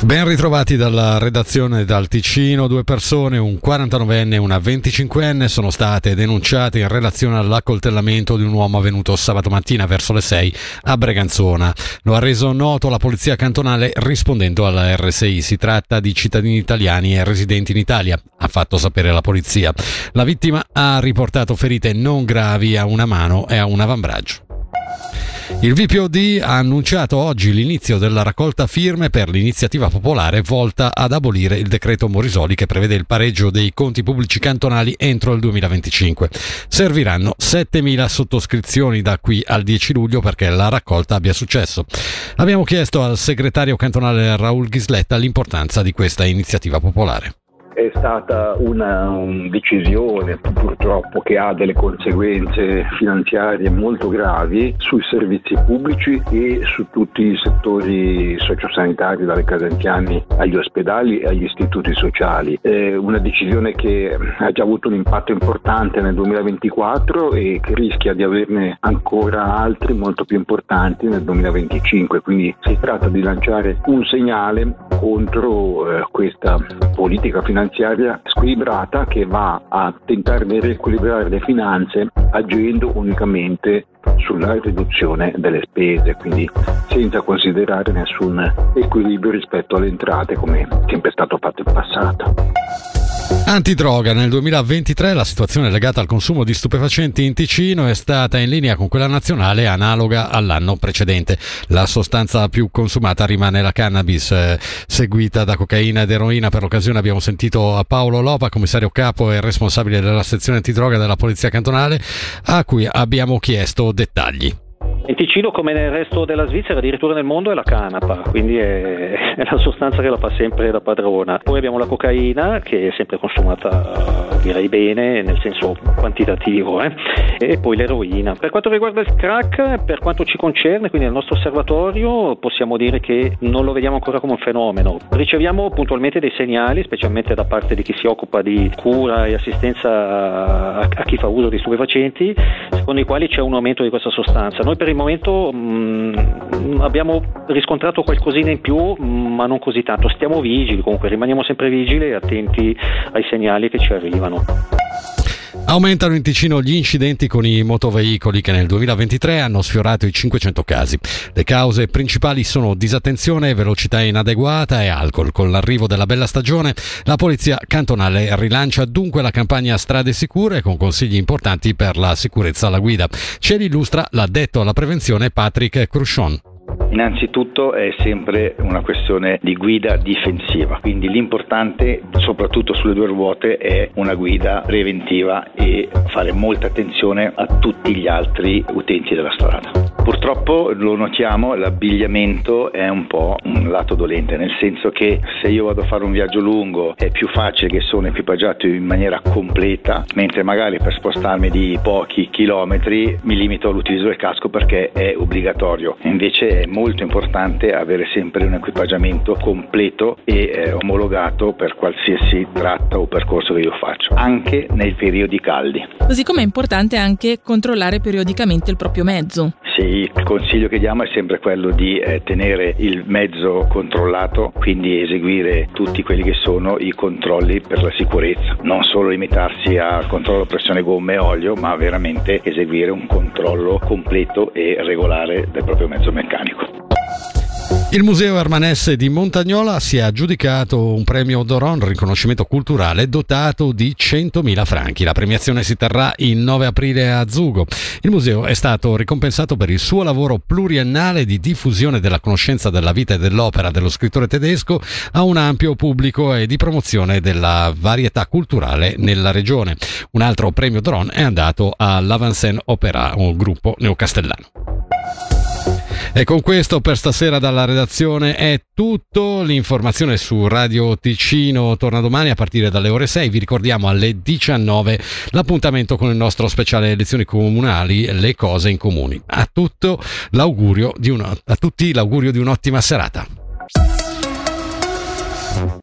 Ben ritrovati dalla redazione dal Ticino. 2 persone, un 49enne e una 25enne, sono state denunciate in relazione all'accoltellamento di un uomo avvenuto sabato mattina verso le 6 a Breganzona. Lo ha reso noto la polizia cantonale rispondendo alla RSI. Si tratta di cittadini italiani e residenti in Italia, ha fatto sapere la polizia. La vittima ha riportato ferite non gravi a una mano e a un avambraccio. Il VPOD ha annunciato oggi l'inizio della raccolta firme per l'iniziativa popolare volta ad abolire il decreto Morisoli che prevede il pareggio dei conti pubblici cantonali entro il 2025. Serviranno 7.000 sottoscrizioni da qui al 10 luglio perché la raccolta abbia successo. Abbiamo chiesto al segretario cantonale Raul Ghisletta l'importanza di questa iniziativa popolare. È stata una decisione purtroppo che ha delle conseguenze finanziarie molto gravi sui servizi pubblici e su tutti i settori sociosanitari, dalle case anziani agli ospedali e agli istituti sociali. È una decisione che ha già avuto un impatto importante nel 2024 e che rischia di averne ancora altri molto più importanti nel 2025. Quindi si tratta di lanciare un segnale contro questa politica finanziaria squilibrata che va a tentare di riequilibrare le finanze agendo unicamente sulla riduzione delle spese, quindi senza considerare nessun equilibrio rispetto alle entrate come è sempre stato fatto in passato. Antidroga. Nel 2023 la situazione legata al consumo di stupefacenti in Ticino è stata in linea con quella nazionale analoga all'anno precedente. La sostanza più consumata rimane la cannabis, seguita da cocaina ed eroina. Per l'occasione abbiamo sentito Paolo Lopa, commissario capo e responsabile della sezione antidroga della Polizia Cantonale, a cui abbiamo chiesto dettagli. In Ticino, come nel resto della Svizzera, addirittura nel mondo, è la canapa, quindi è la sostanza che la fa sempre da padrona. Poi abbiamo la cocaina, che è sempre consumata, direi bene, nel senso quantitativo, e poi l'eroina. Per quanto riguarda il crack, per quanto ci concerne, quindi nel nostro osservatorio, possiamo dire che non lo vediamo ancora come un fenomeno. Riceviamo puntualmente dei segnali, specialmente da parte di chi si occupa di cura e assistenza a chi fa uso di stupefacenti, secondo i quali c'è un aumento di questa sostanza. Noi per il momento abbiamo riscontrato qualcosina in più, ma non così tanto. Stiamo vigili, comunque rimaniamo sempre vigili e attenti ai segnali che ci arrivano. Aumentano in Ticino gli incidenti con i motoveicoli che nel 2023 hanno sfiorato i 500 casi. Le cause principali sono disattenzione, velocità inadeguata e alcol. Con l'arrivo della bella stagione, la polizia cantonale rilancia dunque la campagna Strade Sicure con consigli importanti per la sicurezza alla guida. Ce li illustra l'addetto alla prevenzione Patrick Cruchon. Innanzitutto è sempre una questione di guida difensiva, quindi l'importante, soprattutto sulle 2 ruote, è una guida preventiva e fare molta attenzione a tutti gli altri utenti della strada. Purtroppo lo notiamo, l'abbigliamento è un po' un lato dolente, nel senso che se io vado a fare un viaggio lungo è più facile che sono equipaggiato in maniera completa, mentre magari per spostarmi di pochi chilometri mi limito all'utilizzo del casco perché è obbligatorio. Invece è molto importante avere sempre un equipaggiamento completo e omologato per qualsiasi tratta o percorso che io faccio, anche nei periodi caldi. Così come è importante anche controllare periodicamente il proprio mezzo. Sì, il consiglio che diamo è sempre quello di tenere il mezzo controllato, quindi eseguire tutti quelli che sono i controlli per la sicurezza, non solo limitarsi al controllo pressione gomme e olio, ma veramente eseguire un controllo completo e regolare del proprio mezzo meccanico. Il Museo Hermanesse di Montagnola si è aggiudicato un premio Doron, riconoscimento culturale, dotato di 100.000 franchi. La premiazione si terrà il 9 aprile a Zugo. Il museo è stato ricompensato per il suo lavoro pluriennale di diffusione della conoscenza della vita e dell'opera dello scrittore tedesco a un ampio pubblico e di promozione della varietà culturale nella regione. Un altro premio Doron è andato all'Avancen Opera, un gruppo neocastellano. E con questo per stasera dalla redazione è tutto. L'informazione su Radio Ticino torna domani a partire dalle ore 6. Vi ricordiamo alle 19 l'appuntamento con il nostro speciale elezioni comunali, le cose in comuni. A tutti l'augurio di un'ottima serata.